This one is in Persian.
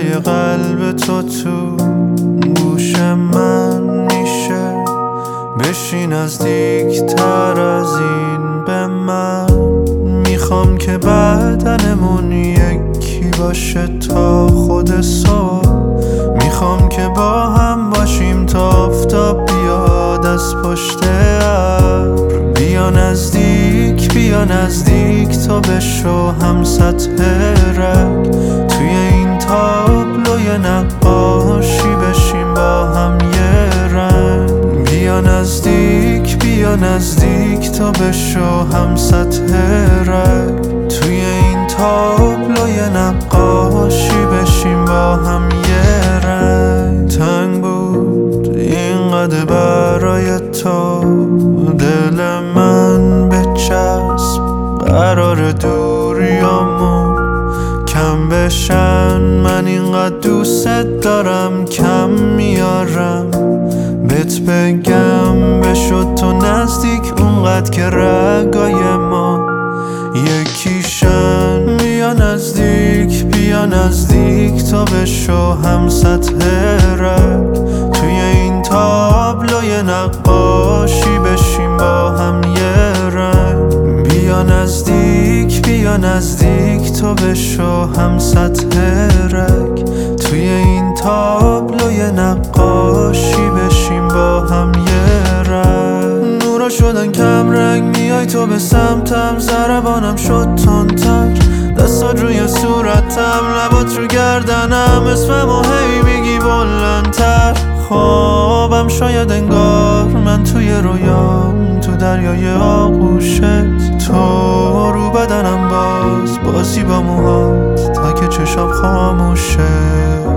صدای قلب تو گوش من میشه. بشین نزدیکتر از این به من. میخوام که بدنمون یکی باشه تا خود صبح. میخوام که با هم باشیم تا آفتاب بیاد از پشت ابر. بیا نزدیک تا بشو هم سطح رگ. توی این تابلوی نقاشی بشیم با هم یه رنگ. بیا نزدیک تا بشو هم سطح رگ. توی این تابلوی نقاشی بشیم با هم یه رنگ. تنگ بود اینقدر برای تو دل من بچسب. قرار دوریامون کم بشن. من اینقدر دوست دارم کم میارم بهت بگم. بشد تو نزدیک اونقدر که رگای ما یکیشن. بیا نزدیک تا بشو هم سطح رگ. توی این تابلوی نقاشی بشیم با هم یه رنگ. بیا نزدیک تا بشو هم سطح رگ. توی این تابلوی نقاشی بشیم با هم یه رنگ. نورا شدن کم رنگ میای تو به سمتم. ضربانم شد تندتر. دستات روی صورتم لبات رو گردنم. اسممو هی میگی بلندتر. خوابم شاید انگار من توی رویام تو دریای آغوشت. تو رو بدنم بازی با موهات تا که چشام خاموشه.